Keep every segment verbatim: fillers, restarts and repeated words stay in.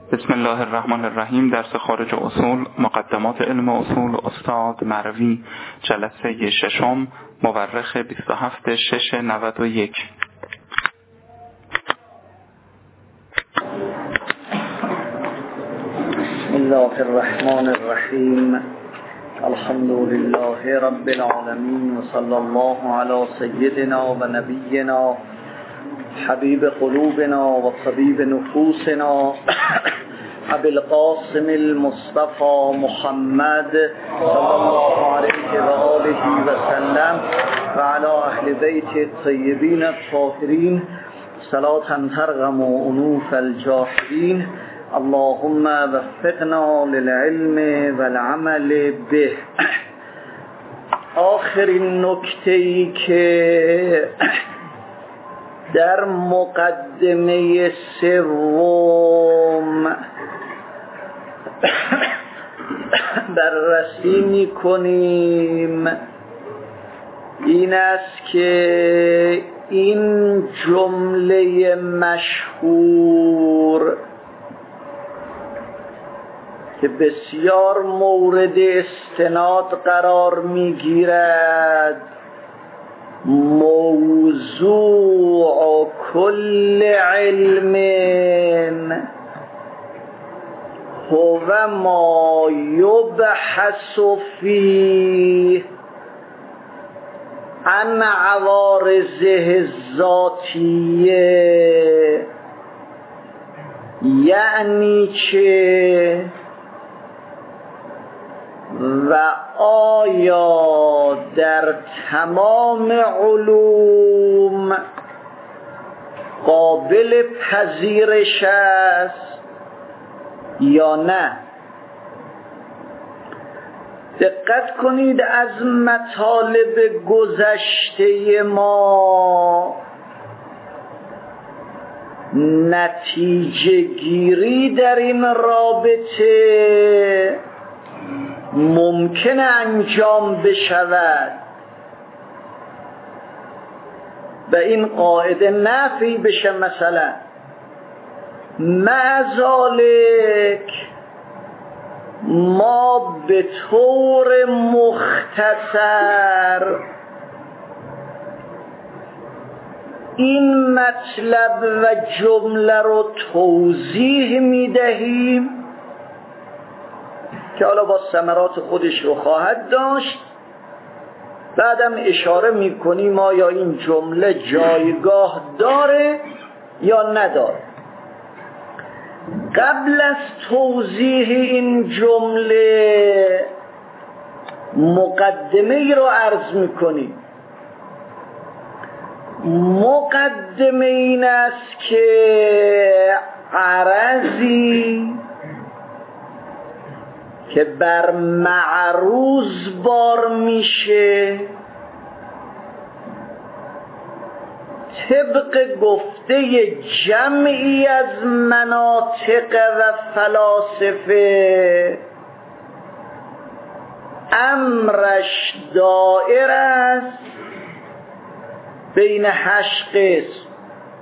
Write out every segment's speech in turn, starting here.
بسم الله الرحمن الرحیم. درس خارج اصول، مقدمات علم اصول، استاد مروی، جلسه ششم، مورخ بیست و هفت شش نود و یک. بسم الله الرحمن الرحیم. الحمد لله رب العالمین و صلی الله علی سیدنا و نبینا حبیب قلوبنا و طبیب نفوسنا ابی القاسم المصطفى محمد صلی الله علیه و آله و سلم و علی اهل بیت الطیبین الطاهرین صلاة ترغم انوف الجاهلین. اللهم وفقنا للعلم والعمل به. آخرین نکته‌ای که در مقدمه سوم بررسی می‌کنیم این است که این جمله مشهور که بسیار مورد استناد قرار می‌گیرد، موضوع کل علم هو ما یبحث فیه عن عوارضه الذاتیه، یعنی چه و آیا در تمام علوم قابل پذیرش است یا نه. دقت کنید، از مطالب گذشته ما نتیجه گیری در این رابطه ممکن انجام بشود و این قاعده نفی بشه. مثلا معذالک ما به طور مختصر این مطلب و جمله رو توضیح میدهیم که حالا با ثمرات خودش رو خواهد داشت. بعدم اشاره میکنیم آیا این جمله جایگاه داره یا نداره. قبل از توضیح این جمله مقدمه ای رو عرض میکنیم. مقدمه این است که عرضی که بر معروض بار میشه طبق گفته جمعی از مناطق و فلاسفه امرش دائر است بین هشت قسم.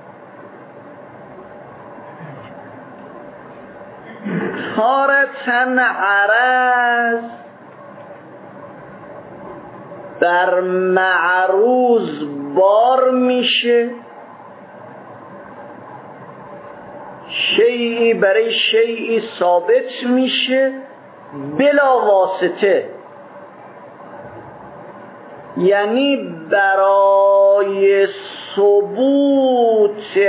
تارةً عرض بر معروض بار میشه، شیئی برای شیئی ثابت میشه بلا واسطه، یعنی برای ثبوت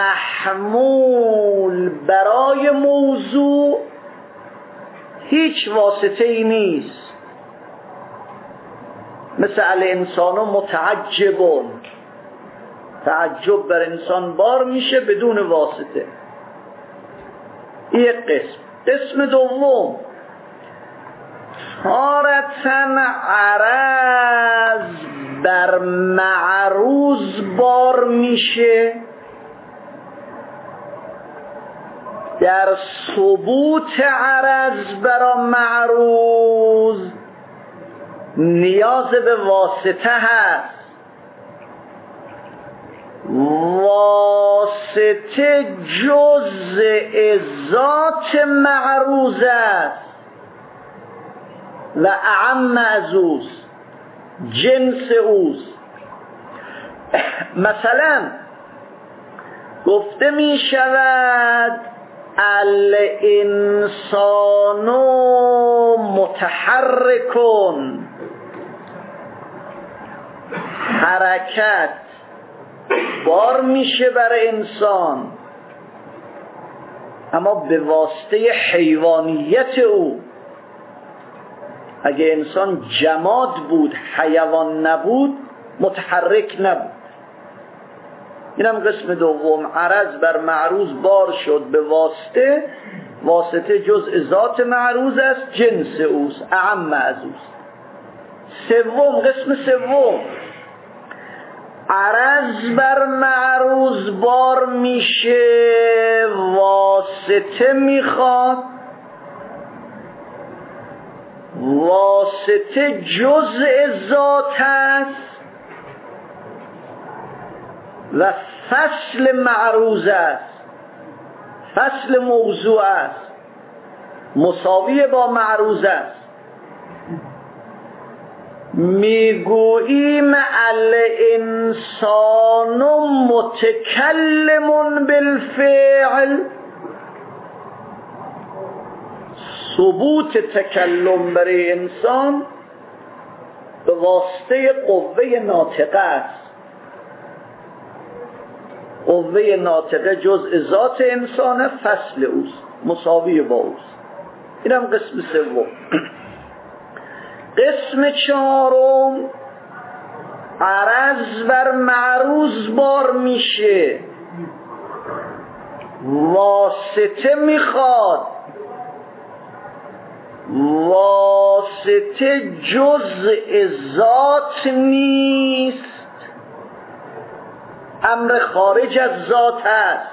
محمول برای موضوع هیچ واسطه ای نیست. مثل الانسان متعجبون، تعجب بر انسان بار میشه بدون واسطه. یک قسم. قسم دوم، تارةً عرض بر معروض بار میشه، در ثبوت عرض برای معروض نیاز به واسطه هست. واسطه واسطه جزء ذات معروض است و اعم از اوست، جنس اوست. مثلا گفته می شود الانسان متحرکون، حرکت بار میشه برای انسان، اما به واسطه حیوانیت او. اگه انسان جماد بود، حیوان نبود، متحرک نبود. اینم قسم دوم، عرض بر معروض بار شد به واسطه، واسطه جزء ذات معروض است، جنس اوست، اعم از اوست. سوم، قسم سوم، عرض بر معروض بار میشه، واسطه میخواد، واسطه جزء ذات است و فصل معروض است، فصل موضوع است، مساوی با معروض است. میگوییم الانسان متکلم بالفعل، ثبوت تکلم برای انسان به واسطه قوه ناطقه است. قوه ناطقه جزء ذات انسان، فصل اوست، مساوی با اوست. اینم قسم سوم. قسم چهارم، عرض بر معروض بار میشه، واسطه میخواد، واسطه جزء ذات نیست، امر خارج از ذات است،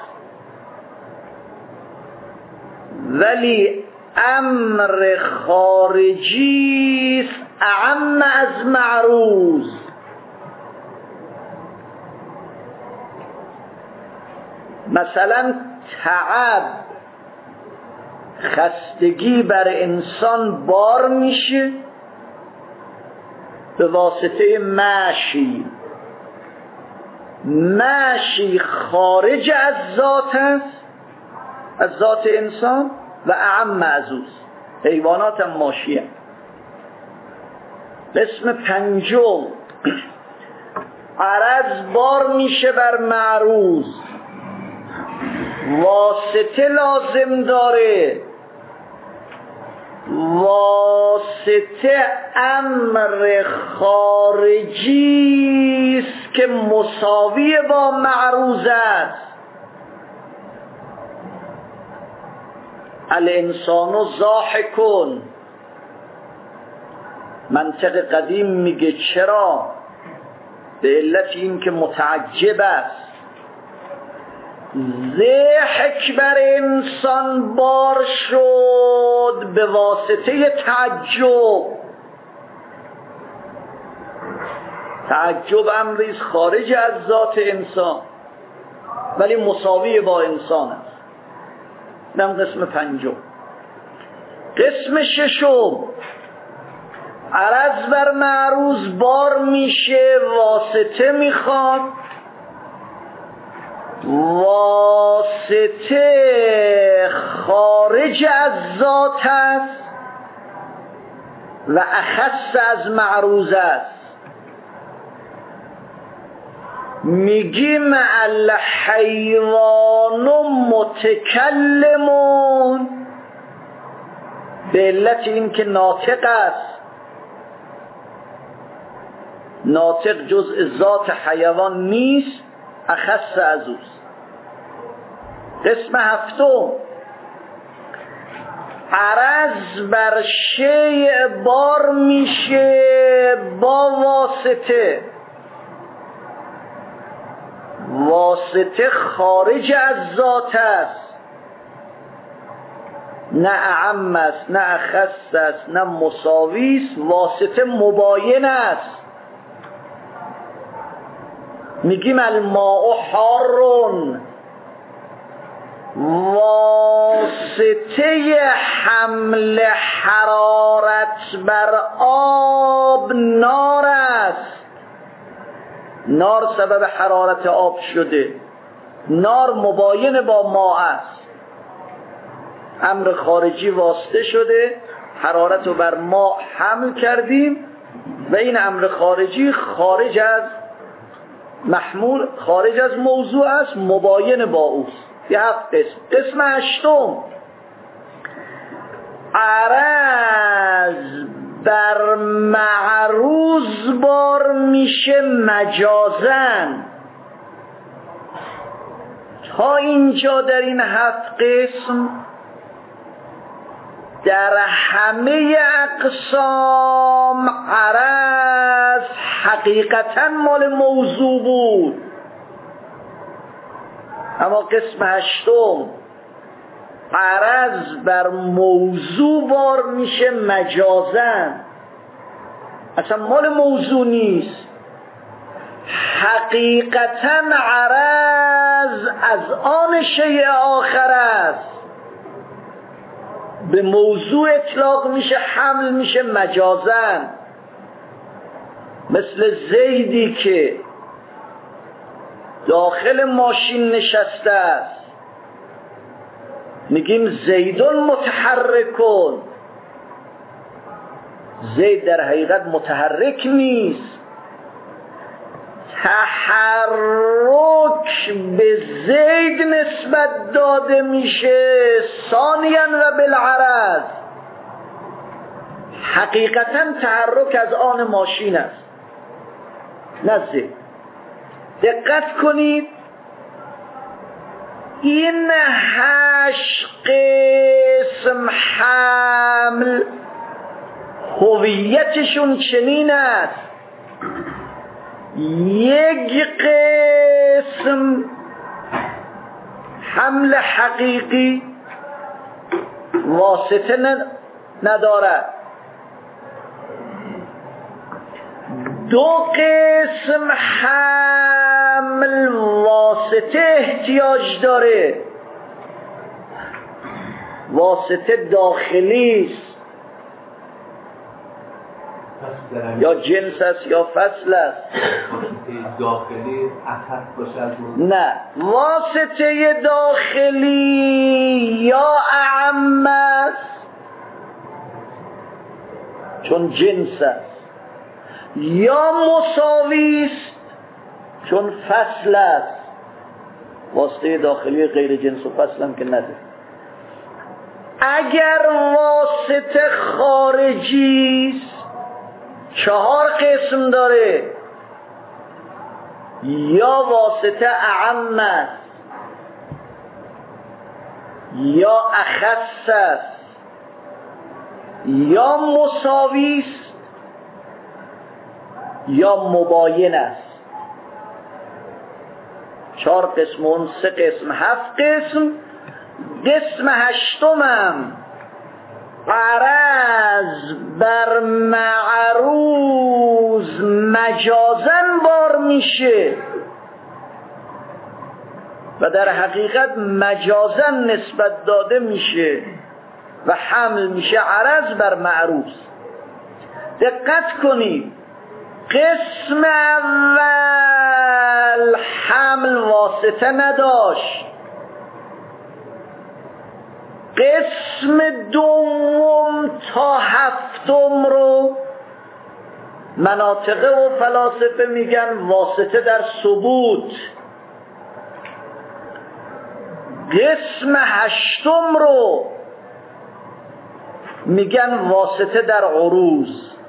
ولی امر خارجی است اعم از معروض. مثلا تعب، خستگی بر انسان بار میشه به واسطه مشی، مشی خارج از ذات است، از ذات انسان و اعم از اوست. حیوانات هم ماشی هم. قسم پنجم، عرض بار میشه بر معروض، واسطه لازم داره، واسطه امر خارجی است که مساوی با معروض است. الانسان ضاحکون، منطق قدیم میگه چرا؟ به علت این که متعجب است. ضحک بر انسان بار شد به واسطه تعجب. تعجب امریز خارج از ذات انسان ولی مساوی با انسان است. اینم قسم پنجم. قسم ششم، عرض بر معروض بار میشه، واسطه میخواد، واسطه خارج از ذات است و اخص از معروض است. میگیم الحیوان متکلمون به علت این که ناطق است. ناطق جزء ذات حیوان نیست، اخص از اوست. قسم هفتم، عرض بر شیء بار میشه با واسطه، واسطه خارج از ذات است، نه اعم است، نه اخص است، نه مساوی است، واسطه مباین است. میگیم الماء حارون، واسطه حمل حرارت بر آب نار است. نار سبب حرارت آب شده، نار مباین با ما است. امر خارجی واسطه شده، حرارت رو بر ما حمل کردیم و این امر خارجی خارج از محمول، خارج از موضوع است، مباین با اوست. یه هفت قسم. قسم هشتم، عرض بر معروض بار میشه مجازن. تا اینجا در این هفت قسم در همه اقسام عرض حقیقتا مال موضوع بود، اما قسم هشتم عرض بر موضوع بار میشه مجازن، اصلا مال موضوع نیست. حقیقتا عرض از آن شیء آخر است، به موضوع اطلاق میشه، حمل میشه مجازن. مثل زیدی که داخل ماشین نشسته است، میگیم زیدون متحرکون. زید در حقیقت متحرک نیست. تحرک به زید نسبت داده میشه ثانیاً و بالعرض. حقیقتا تحرک از آن ماشین است، نه زید. دقت کنید، این هشت قسم حمل هویتشون چنین است. یک قسم حمل حقیقی واسطه ندارد، دو قسم حمل واسطه احتیاج داره. واسطه داخلی است، یا جنس است یا فصل است. داخلی اخص باشه از نه، واسطه داخلی یا اعم است چون جنس است، یا مساوی است چون فصل است. واسطه داخلی غیر جنس و فصل هم که نداره. اگر واسطه خارجی است چهار قسم داره، یا واسطه اعم است، یا اخص است، یا مساوی است، یا مباین است. چهار قسم، اون سه قسم، هفت قسم. قسم هشتمم عرض بر معروض مجازن بار میشه و در حقیقت مجازن نسبت داده میشه و حمل میشه عرض بر معروض. دقت کنید، قسم اول حمل واسطه نداشت، قسم دوم تا هفتم رو مناطقه و فلاسفه میگن واسطه در ثبوت، قسم هشتم رو میگن واسطه در عروض.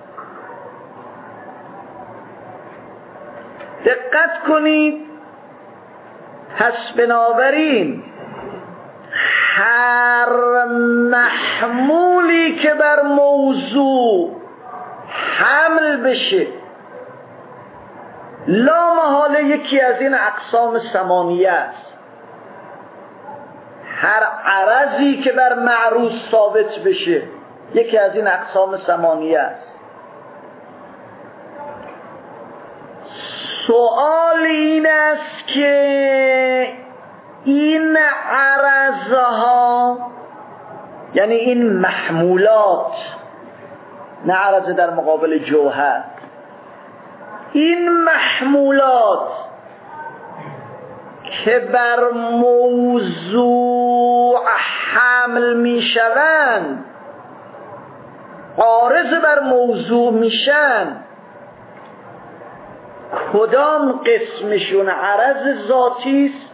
دقت کنید، پس بنابراین هر محمولی که بر موضوع حمل بشه لا محاله یکی از این اقسام ثمانیه است. هر عرضی که بر معروض ثابت بشه یکی از این اقسام ثمانیه است. سوال این است که این عرضها یعنی این محمولات، نه عرض در مقابل جوهر، این محمولات که بر موضوع حمل می شوند، عارض بر موضوع میشن، کدام قسمشون عرض ذاتی است،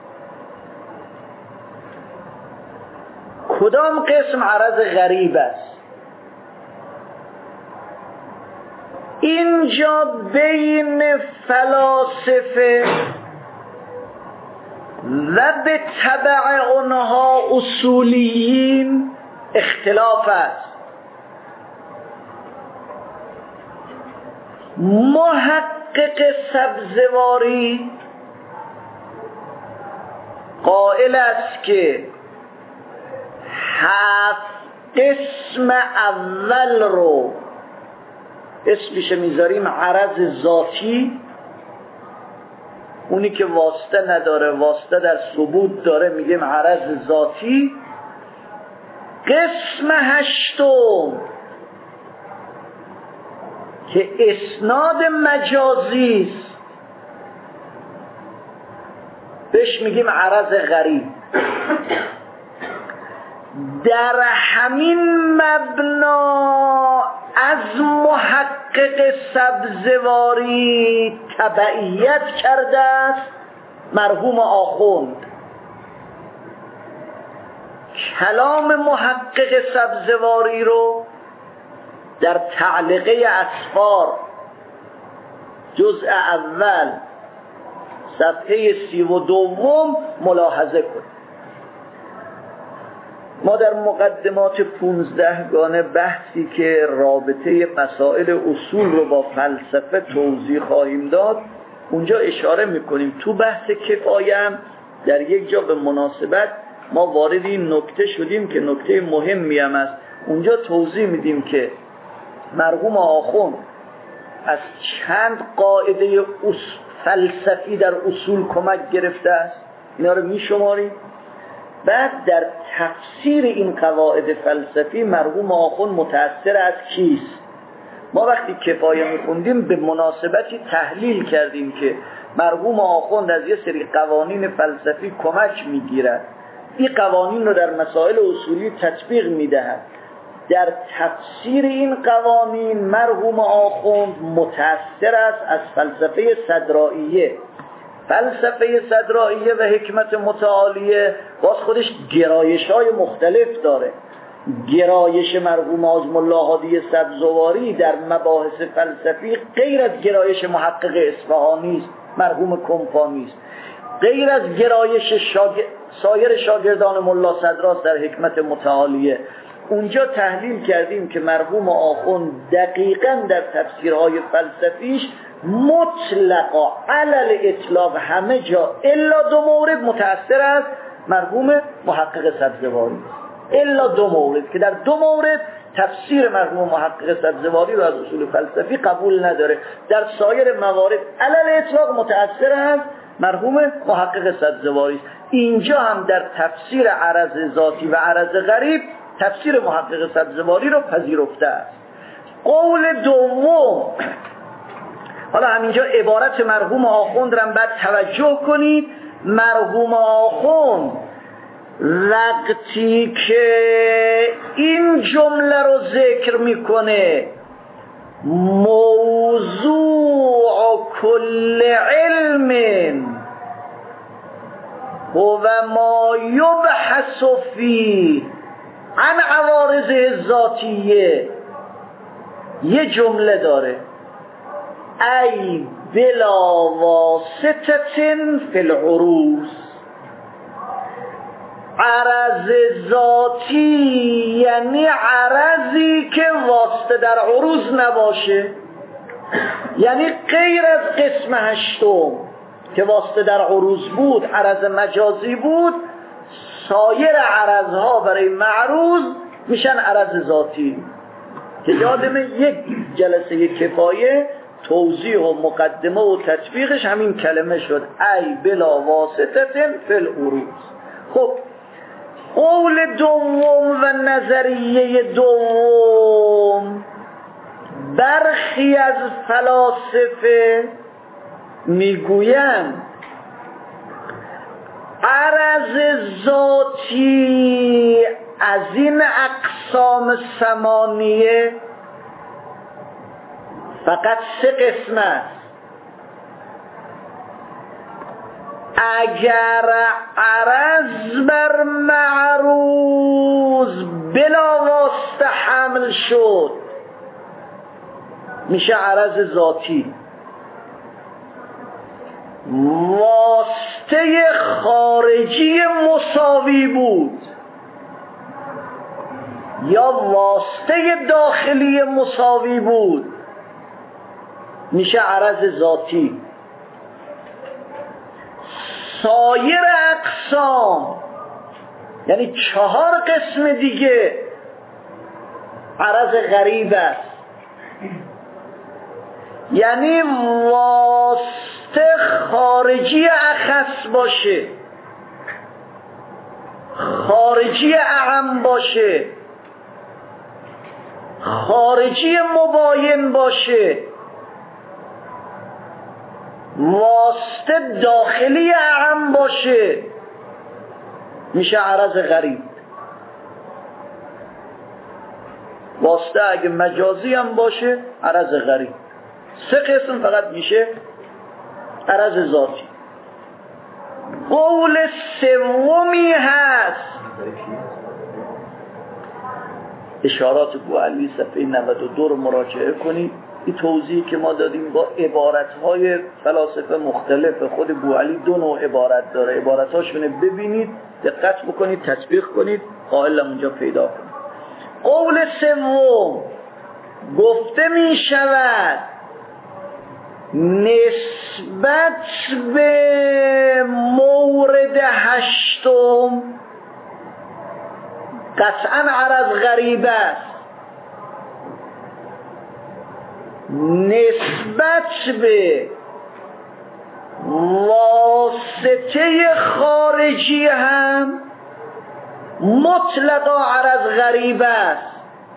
کدام قسم عرض غریب است؟ اینجا بین فلاسفه و به تبع اونها اصولیین اختلاف است. محقق سبزواری قائل است که هفت قسم اول رو اسمش میذاریم عرض ذاتی، اونی که واسطه نداره، واسطه در ثبوت داره، میگیم عرض ذاتی. قسم هشتم که اسناد مجازی است، بهش میگیم عرض غریب. در همین مبنا از محقق سبزواری تبعیت کرده است مرحوم آخوند. کلام محقق سبزواری رو در تعلیقه اسفار جزء اول صفحه سی و دوم ملاحظه کنید. ما در مقدمات پونزده گانه بحثی که رابطه مسائل اصول رو با فلسفه توضیح خواهیم داد اونجا اشاره میکنیم. تو بحث کفایه هم در یک جا به مناسبت ما وارد این نکته شدیم که نکته مهمی هم است. اونجا توضیح میدیم که مرحوم آخوند از چند قاعده فلسفی در اصول کمک گرفته است، اینا رو میشماریم. بعد در تفسیر این قواعد فلسفی مرحوم آخوند متأثر از کیست؟ ما وقتی کفایه میخوندیم به مناسبتی تحلیل کردیم که مرحوم آخوند از یه سری قوانین فلسفی کمک میگیرد، این قوانین رو در مسائل اصولی تطبیق میدهد. در تفسیر این قوانین مرحوم آخوند متأثر است از فلسفه صدرائیه. فلسفه صدرائیه و حکمت متعالیه باز خودش گرایش های مختلف داره. گرایش مرحوم آزم الله هادی سبزواری در مباحث فلسفی غیر از گرایش محقق اصفهانی است، مرحوم کمپانی است، غیر از گرایش شاگ... سایر شاگردان ملا صدراست در حکمت متعالیه. اونجا تحلیل کردیم که مرحوم آخوند دقیقاً در تفسیرهای فلسفیش مطلقا علل اطلاق همه جا الا دو مورد متأثر از مرحوم محقق سبزواری، الا دو مورد که در دو مورد تفسیر مرحوم محقق سبزواری رو از اصول فلسفی قبول نداره. در سایر موارد علل اطلاق متأثر از مرحوم محقق سبزواری. اینجا هم در تفسیر عرض ذاتی و عرض غریب تفسیر محقق سبزواری رو پذیرفته است. قول دوم، حالا همینجا عبارت مرحوم آخوند رو بعد توجه کنید. مرحوم آخوند وقتی که این جمله رو ذکر میکنه، موضوع کل علم هو ما یبحث فیه عن عوارض ذاتیه، یه جمله داره ای بلا واسطة فی العروض. عرض ذاتی یعنی عرضی که واسطه در عروض نباشه، یعنی غیر از قسم هشتم که واسطه در عروض بود، عرض مجازی بود، سایر عرضها برای معروض میشن عرض ذاتی. که یادم یک جلسه کفایه توضیح و مقدمه و تطبیقش همین کلمه شد ای بلا واسطه فی العروض. خب قول دوم و نظریه دوم، برخی از فلاسفه میگویند عرض ذاتی از این اقسام ثمانیه فقط سه قسم است. اگر عرض بر معروض بلا واسطه حمل شد میشه عرض ذاتی. واسطه خارجی مساوی بود یا واسطه داخلی مساوی بود میشه عرض ذاتی. سایر اقسام یعنی چهار قسم دیگه عرض غریب است، یعنی واسطه خارجی اخص باشه، خارجی اعم باشه، خارجی مباین باشه، واسطه داخلی اعم باشه میشه عرض غریب. واسطه اگه مجازی هم باشه عرض غریب. سه قسم فقط میشه عرض ذاتی. قول سومی هست، اشارات بوعلی صفحه نود و دو رو مراجعه کنید. این توضیحی که ما دادیم با عبارتهای فلاسفه مختلف، خود بوعلی دو نوع عبارت داره، عبارتاشونه ببینید، دقت بکنید، تطبیق کنید، قائل اونجا پیدا کنید. قول سوم گفته می شود نسبت به مورد هشتم قطعا عرض غریب است، نسبت به واسطه خارجی هم مطلقا عرض غریب است،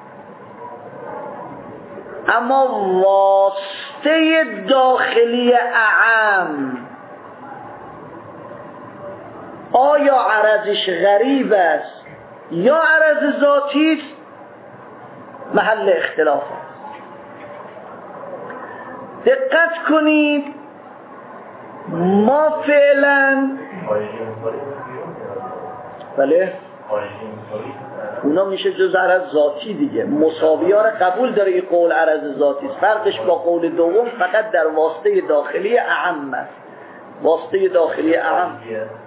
اما واسطه داخلی اعم آیا عرضش غریب است یا عرض ذاتی است محل اختلاف است. دقت کنید، ما فعلا بله اونا میشه جز عرض ذاتی دیگه، مساوی ها را قبول داره این قول عرض ذاتی است. فرقش با قول دوم فقط در واسطه داخلی اعم است. واسطه داخلی اعم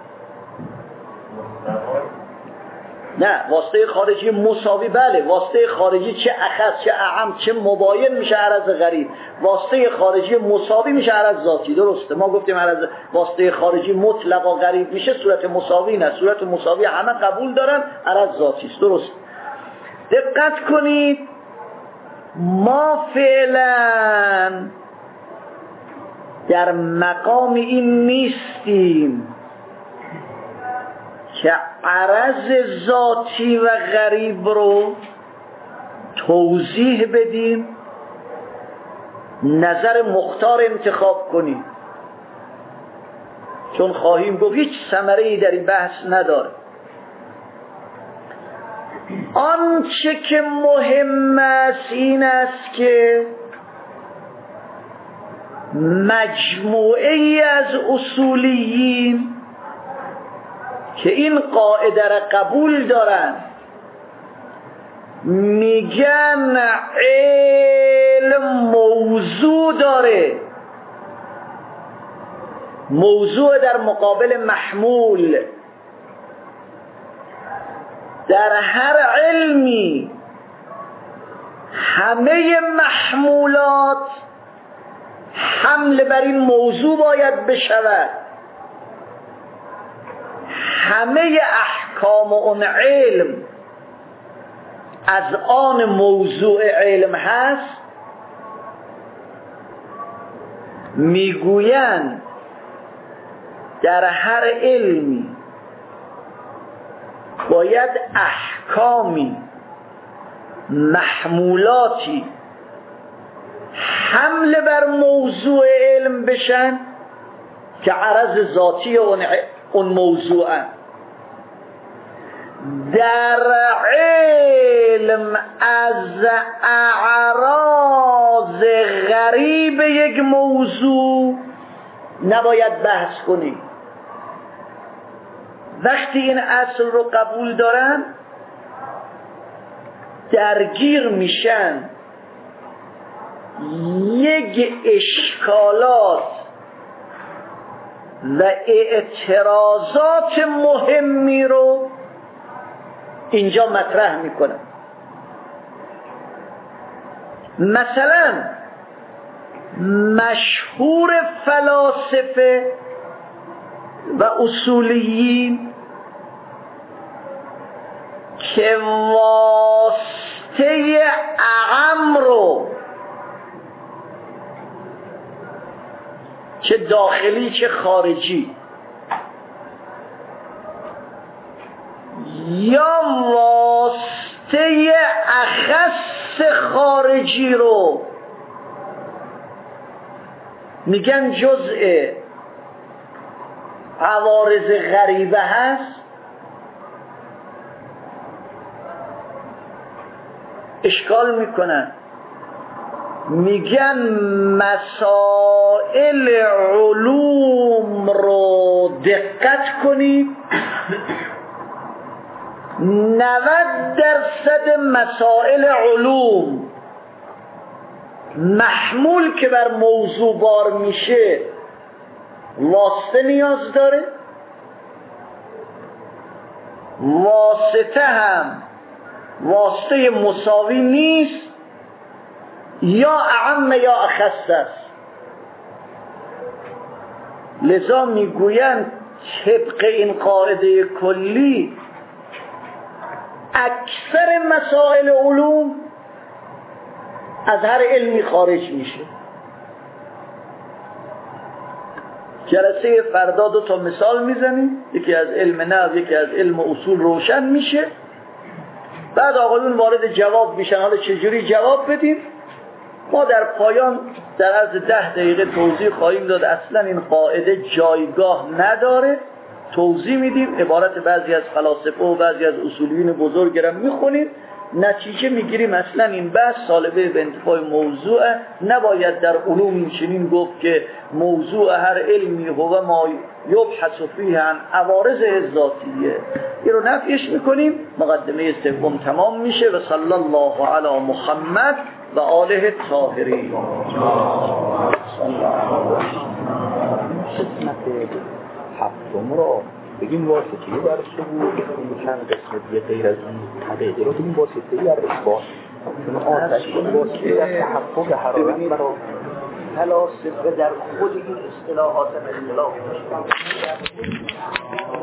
نه، واسطه خارجی مساوی بله، واسطه خارجی چه اخص چه اعم چه مباین میشه عرض غریب، واسطه خارجی مساوی میشه عرض ذاتی. درسته، ما گفتیم عرض واسطه خارجی مطلقا غریب میشه، صورت مساوی نه، صورت مساوی همه قبول دارن، عرض ذاتی است. درست. دقت کنید، ما فعلا در مقام این نیستیم که عرض ذاتی و غریب رو توضیح بدیم، نظر مختار انتخاب کنیم، چون خواهیم گفت هیچ ثمره‌ای در این بحث نداره. آنچه که مهم است این است که مجموعه ای از اصولیین که این قاعده را قبول دارن میگن علم موضوع داره، موضوع در مقابل محمول. در هر علمی همه محمولات حمل بر این موضوع باید بشود، همه احکام اون علم از آن موضوع علم هست میگویند در هر علمی باید احکامی محمولاتی حمله بر موضوع علم بشن که عرض ذاتی اون موضوعن. در علم از اعراض غریب یک موضوع نباید بحث کنیم. وقتی این اصل رو قبول دارن درگیر میشن یک اشکالات و اعتراضات مهمی رو اینجا مطرح میکنن. مثلا مشهور فلاسفه و اصولیین که واسطه اعم رو چه داخلی چه خارجی یا واسطه اخص خارجی رو میگن جزء عوارض غریبه هست، اشکال میکنن، میگن مسائل علوم رو دقت کنید، نود درصد مسائل علوم محمول که بر موضوع بار میشه واسطه نیاز داره، واسطه هم واسطه مساوی نیست، یا اعم یا اخص است. لذا میگویند طبق این قاعده کلی اکثر مسائل علوم از هر علمی خارج میشه. جلسه فردا دو تا مثال میزنیم، یکی از علم نحو یکی از علم اصول روشن میشه، بعد آقایون وارد جواب میشن. حالا چجوری جواب بدیم؟ ما در پایان در عرض ده دقیقه توضیح خواهیم داد. اصلا این قاعده جایگاه نداره، توضیح میدیم، عبارت بعضی از فلاسفه و بعضی از اصولیین بزرگ را میخونیم، نتیجه میگیریم اصلا این بحث سالبه به انتفاع موضوع. نباید در علوم این چنین گفت که موضوع هر علمی هو ما یبحث فیه عن عوارض ذاتیه. این رو نفیش میکنیم، مقدمه سوم تمام میشه. و صلی الله علی محمد و آله الطاهرین. هفتم رو بگیم واسطه در ثبوت، چند قسمت یه غیر از این تقییده رو بگیم واسطه در اثبات، چون آتش کن واسطه در تحقق حرارت برای فلاسفه در خود این اصطلاحات اختلاف